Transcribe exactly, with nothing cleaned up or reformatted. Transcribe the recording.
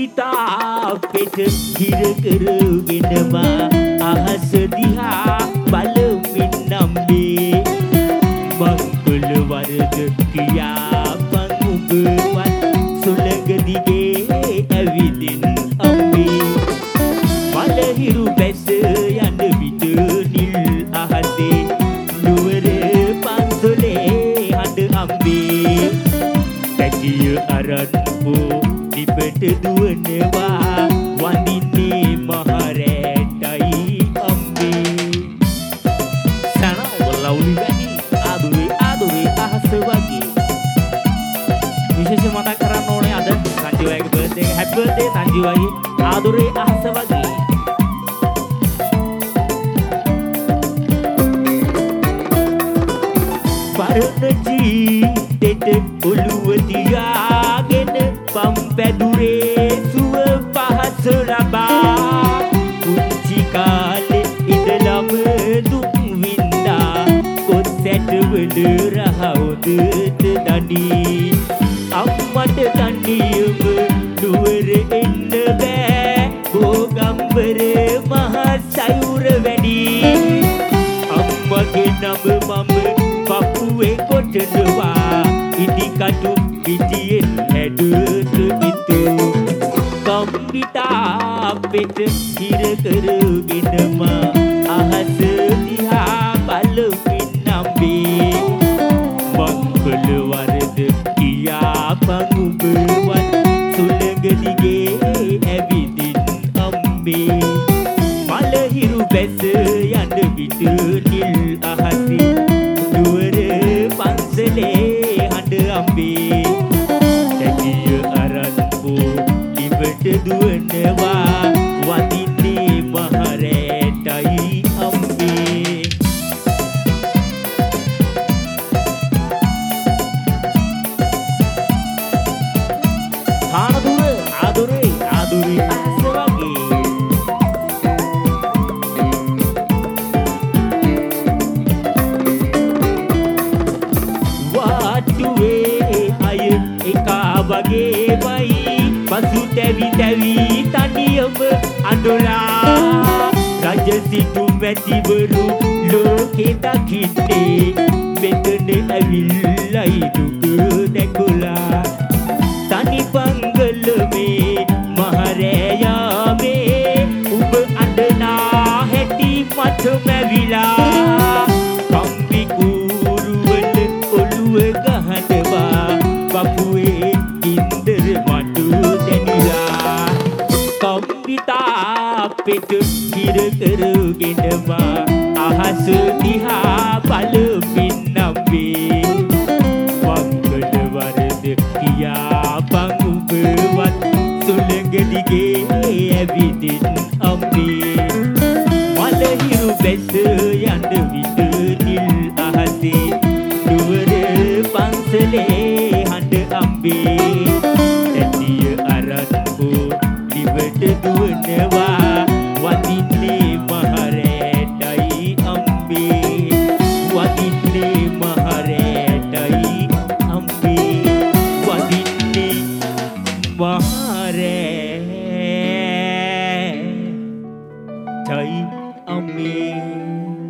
අපිට හිර කරගෙනවා අහස දිහා බලමින් නම්බේ මංගල වරද කියාපන් උඹවත් සුළඟ දිගේ ඇවිදින් අම්බේ මලහිරු බැස යන විට නිල් අහසේ නුවර පන්සලේ හඬ අම්බේ පැටිය අරන් පෝ දිපට දුවනවා වඳින්නේ මහරැටයි අම්බේ සනව ලව්ලි වැඩි ආදුවේ ආදුවේ අහස වගේ විශේෂ මතක් කරන්න ඕනේ අද සංජීවගේ බර්ත්ඩේ එක හැපි බර්ත්ඩේ සංජීවගේ ආදුවේ අහස වගේ පරණ ජීවිතෙට ඔළුව තියාගෙන පම් පැදුරේ සුව පහස ලබා පුංචි කාලේ ඉඳලම දුක් විඳා කොස්සැටවල රහවුදට දඩි අම්මට තනියම නුවර එන්න බෑ ගෝගම්බර මහ සයුර වැඩි අම්මගේ නම මම පපුවේ කොටනවා ඉදිකටු පිටියෙන් හැඩට විතු කම්බිතා අපිට හිර කරගෙනම අහස දිහා බලමින් නම්බේ මංගල වරද කියාපන් උඹවත් සුළඟ දිගේ ඇවිදින් අම්බේ මලහිරු බැස යන විට නිල් අහසේ නුවර පන්සලේ හඬ අම්බේ පැටිය අරන් පෝ ඉබට දුවනවා වඳින්නේ මහරැටයි අම්බේ ආදුර ආදුරේ ආදුරේ අහස වගේ වාටුවේ අය එකා වගේමයි පසු තැවි තැවි තනියම අඬලා රජ සිටු මැතිවරු ලෝකෙ දකින්නේ මෙතන ඇවිල්ලයි දුක දැකුලා තනි පංගලමේ මහරෑයාමේ උඹ අඬනා හැටි මට මැවිලා කම්බි කූරුවල ඔළුව ගහනවා බපුවේ ඉන්දර මටු දැනිලා කම්බිතා අපිට හිර කරගෙනම අහස දිහා බලමින් නම්බේ මංගල වරද කියාපන් උඹවත් සුළඟ දිගේ ඇවිදින් අම්බේ මලහිරු බැස යන විට නිල් අහසේ නුවර පන්සලේ හඬ අම්බේ පැටිය අරන් පෝ දිවට දුවනවා වඳින්නේ මහරැටයි අම්බේ වඳින්නේ මහරැටයි අම්බේ වඳින්නේ මහරැටයි අම්බේ